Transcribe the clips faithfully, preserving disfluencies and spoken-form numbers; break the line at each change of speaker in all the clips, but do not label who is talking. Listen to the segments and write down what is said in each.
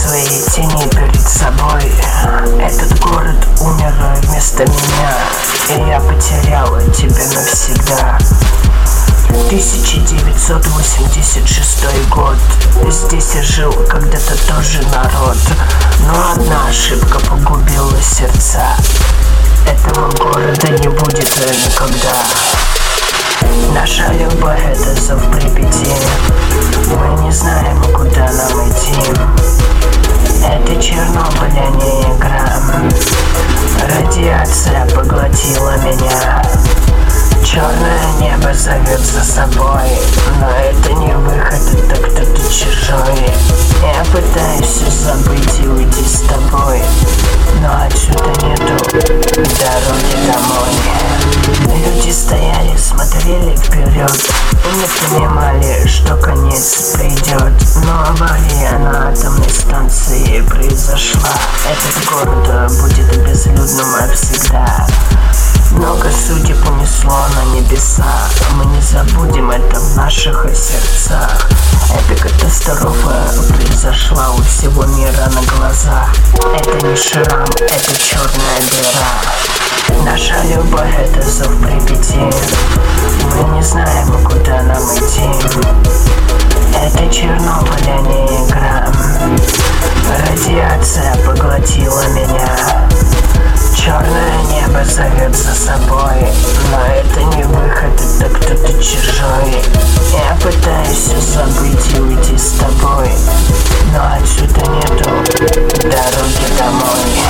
своей тени перед собой. Этот город умер вместо меня, и я потеряла тебя навсегда. тысяча девятьсот восемьдесят шестой год. Здесь я жил когда-то тоже народ, но одна ошибка погубила сердца. Этого города не будет никогда. Наша любовь — это зов Припяти. Мы не знаем, куда нам идти. Это Чернобыль, а не игра. Радиация поглотила меня. Черное небо зовет за собой, но это не выход, это кто-то чужой. Я пытаюсь забыть и уйти с тобой, но отсюда нету дороги домой. Люди стояли, смотрели вперед и не понимали, что конец придет. Но авария на атомной станции произошла. Этот город будет безлюдным навсегда. Много судеб унесло на небеса. Мы не забудем это в наших сердцах. Эта катастрофа произошла у всего мира на глазах. Это не шрам, это черная дыра. Наша любовь — это зов Припяти. Мы не знаем, куда нам идти. Это Чернобыль, а не игра. Радиация поглотила меня. Черное небо зовет за собой, но это не выход, это кто-то чужой. Я пытаюсь забыть и уйти с тобой, но отсюда нету дороги домой.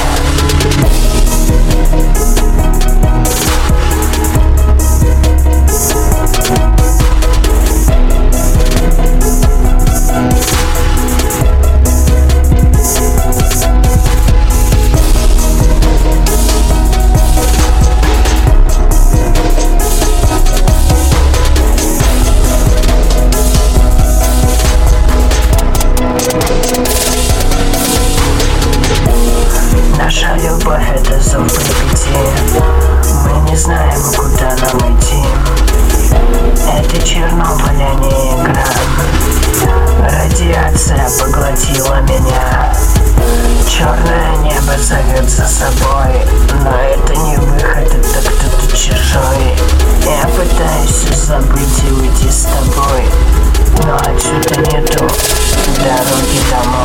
Наша любовь — это зов Припяти. Мы не знаем, куда нам идти. Это Чернобыль, а не игра. Радиация поглотила меня. Черное небо зовет за собой, но это не выход, это кто-то чужой. Я пытаюсь забыть и уйти с тобой, но отсюда нету дороги домой.